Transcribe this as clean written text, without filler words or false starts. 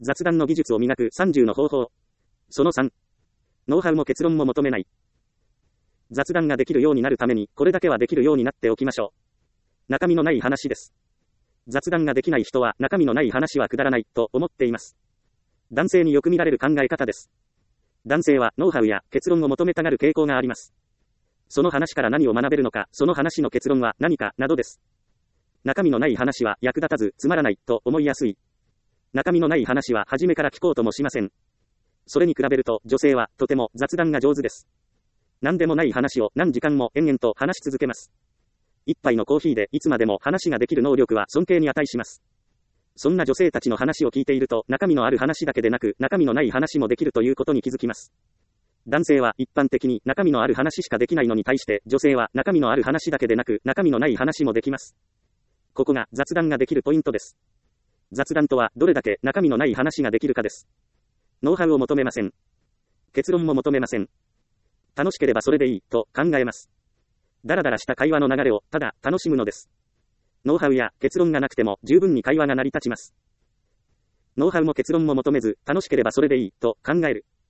雑談の技術を磨く30の方法。その3。ノウハウも結論も求めない。雑談ができるようになるために、これだけはできるようになっておきましょう。中身のない話です。雑談ができない人は、中身のない話はくだらない、と思っています。男性によく見られる考え方です。男性は、ノウハウや結論を求めたがる傾向があります。その話から何を学べるのか、その話の結論は何か、などです。中身のない話は役立たず、つまらない、と思いやすい。中身のない話は初めから聞こうともしません。それに比べると、女性は、とても雑談が上手です。何でもない話を何時間も延々と話し続けます。一杯のコーヒーでいつまでも話ができる能力は尊敬に値します。そんな女性たちの話を聞いていると、中身のある話だけでなく、中身のない話もできるということに気づきます。男性は一般的に中身のある話しかできないのに対して、女性は中身のある話だけでなく、中身のない話もできます。ここが雑談ができるポイントです。雑談とはどれだけ中身のない話ができるかです。ノウハウを求めません。結論も求めません。楽しければそれでいい、と考えます。だらだらした会話の流れをただ楽しむのです。ノウハウや結論がなくても十分に会話が成り立ちます。ノウハウも結論も求めず、楽しければそれでいい、と考える。